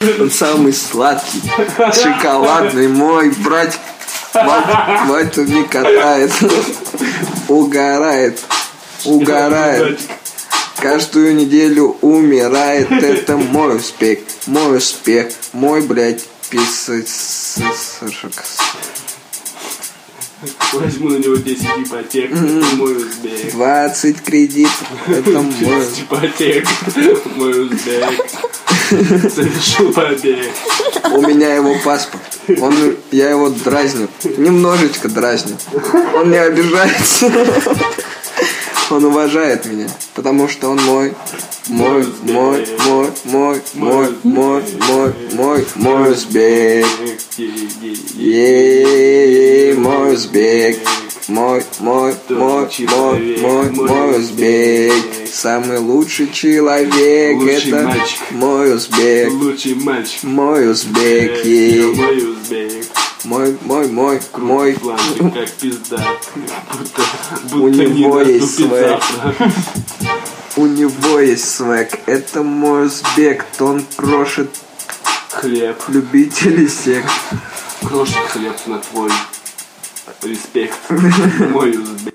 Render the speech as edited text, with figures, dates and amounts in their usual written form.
Он самый сладкий, шоколадный мой братик. Мать тут не катает, угорает. Каждую неделю умирает. Это мой успех, мой, блядь, Возьму на него 10 ипотек, это мой узбек. 20 кредитов, это мой. 10 ипотек, мой узбек. Совершил побег. У меня его паспорт. Я его дразню. Немножечко дразню. Он не обижается. Он уважает меня. Потому что он мой узбек. Мой узбек. Мой узбек. Самый лучший человек. Лучший это мальчик. Мой узбек. Лучший мальчик. Мой узбек. Мой узбек. Мой. Планчик как пизда. У него есть свек. У него есть свек. Это мой узбек. Он крошит Хлеб. любителей сект. Крошит хлеб на твой респект. Мой узбек.